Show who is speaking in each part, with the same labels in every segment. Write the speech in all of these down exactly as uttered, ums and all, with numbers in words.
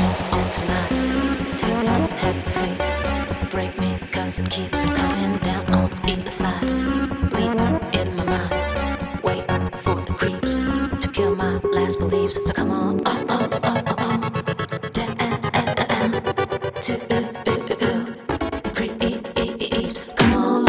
Speaker 1: drinks on tonight. Take some heavy face, break me cause it keeps coming down on either side. Bleeding in my mind, waiting for the creeps to kill my last beliefs. So come on, oh, oh, oh, oh, oh. Down to uh, uh, uh, uh, the creeps. Come on.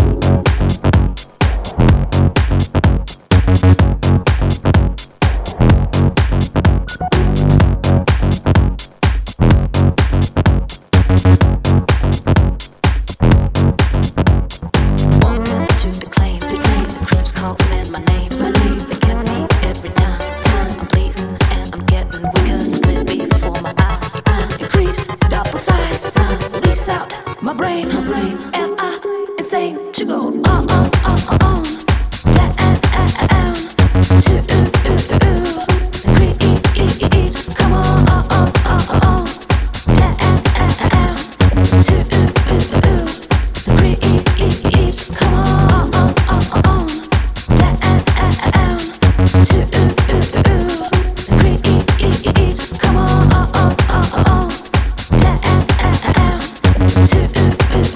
Speaker 1: My brain, my brain, am I insane to go on, on, on, on, down to uh, uh, uh, the creeps. Come on, on, on, on, on, down to uh, uh, uh, the creeps. Come on, on, on, on, down to uh, uh, uh, the creeps. Come on, on, on, on, down to uh,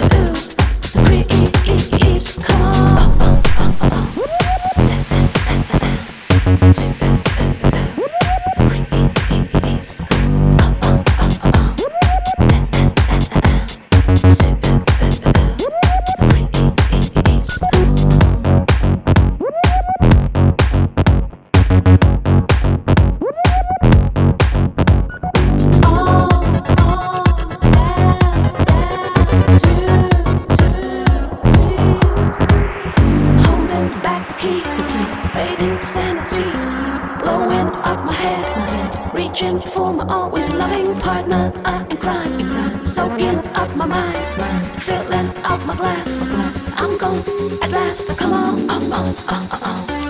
Speaker 1: reaching for my always loving partner uh, in crime, in crime, soaking up my mind, mind, filling up my glass, my glass. I'm gone at last, so come on, oh, oh, oh, oh, oh.